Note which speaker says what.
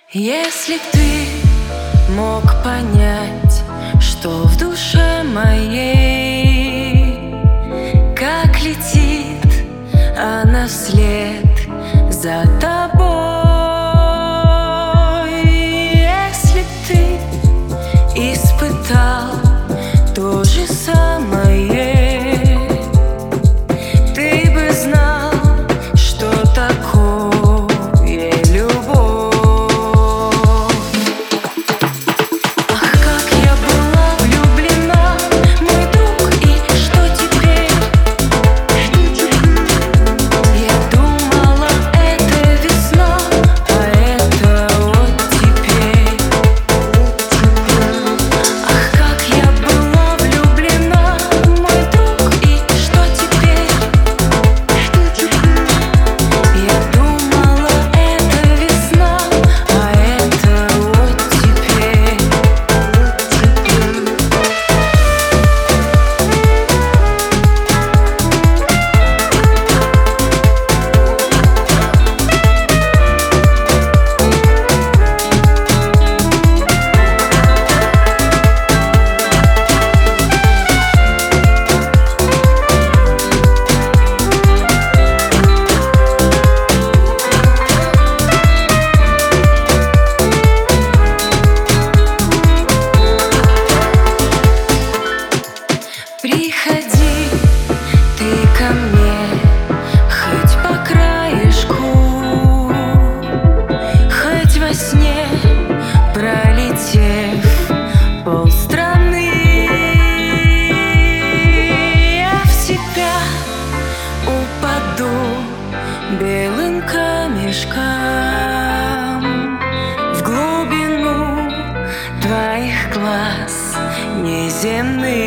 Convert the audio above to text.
Speaker 1: Если б ты мог понять, что в душе моей, как летит она вслед за тобой. Если б ты испытал то же самое, ты бы знал, что такое любовь. Ах, как я была влюблена, мой друг, и что теперь? Я думала, это весна, а это вот теперь. Ах, как я была влюблена, мой друг, и что теперь? Я думала, это весна, а это вот теперь. Приходи ты ко мне, хоть по краешку, хоть во сне, пролетев полстраны. Я в тебя упаду белым камешком в глубину твоих глаз неземных.